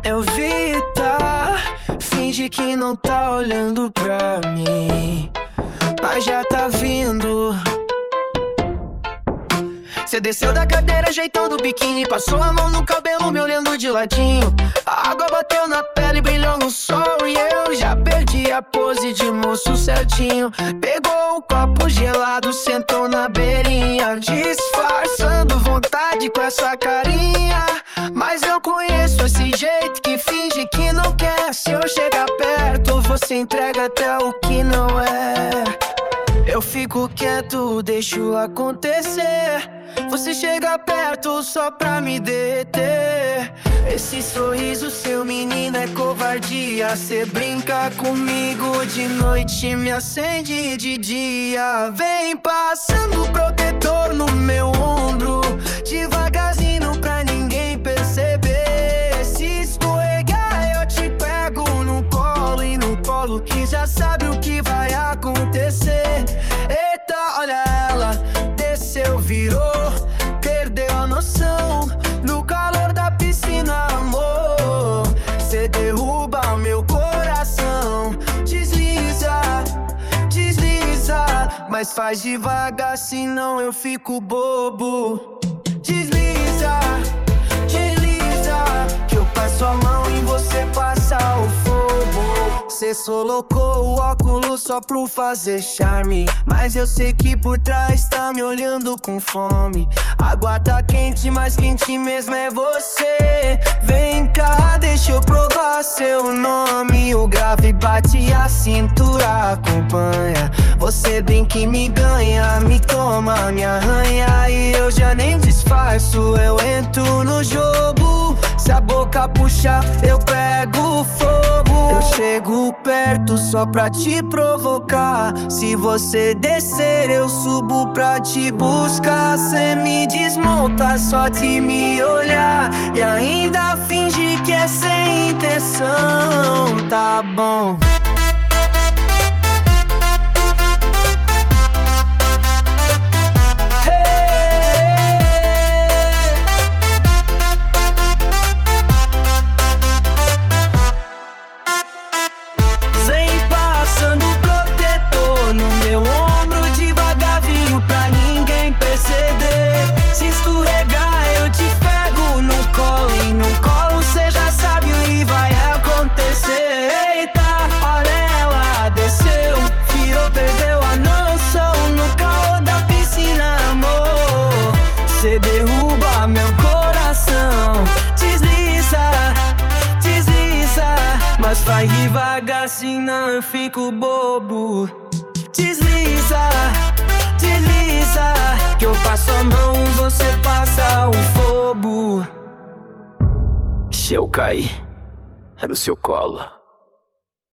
Evita, finge que não tá olhando pra mim, mas já tá vindo. Cê desceu da cadeira ajeitando o biquíni, passou a mão no cabelo me olhando de ladinho. A água bateu na pele, brilhou no sol e eu já perdi a pose de moço certinho. Pegou o copo gelado, sentou na beirinha, disfarçando vontade com essa carinha. Mas eu conheço esse jeito que finge que não quer. Se eu chegar perto, você entrega até o que não é. Eu fico quieto, deixo acontecer. Você chega perto só pra me deter. Esse sorriso seu, menina, é covardia. Cê brinca comigo de noite, me acende de dia. Vem passando protetor no meu ombro, devagarzinho pra ninguém perceber. Se escorregar eu te pego no colo, e no colo que já sabe o que vai acontecer. Eita, olha ela, desceu, virou, perdeu a noção no calor da piscina, amor. Cê derruba meu coração, desliza, desliza, mas faz devagar, senão eu fico bobo. Desliza, desliza, que eu passo a mão e você passa o fogo. Cê colocou o óculos só pro fazer charme, mas eu sei que por trás tá me olhando com fome. Água tá quente, mas quente mesmo é você. Vem cá, deixa eu provar seu nome. O grave bate, a cintura acompanha. Você bem que me ganha, me toma, me arranha, e eu já nem disfarço, eu entro no jogo. Se a boca puxar, eu pego fogo. Eu chego perto só pra te provocar. Se você descer, eu subo pra te buscar. Cê me desmonta só de me olhar, e ainda finge que é sem intenção. Tá bom. Você derruba meu coração. Desliza, desliza, mas faz devagar, senão eu fico bobo. Desliza, desliza, que eu passo a mão e você passa o fogo. Se eu cair, é no seu colo.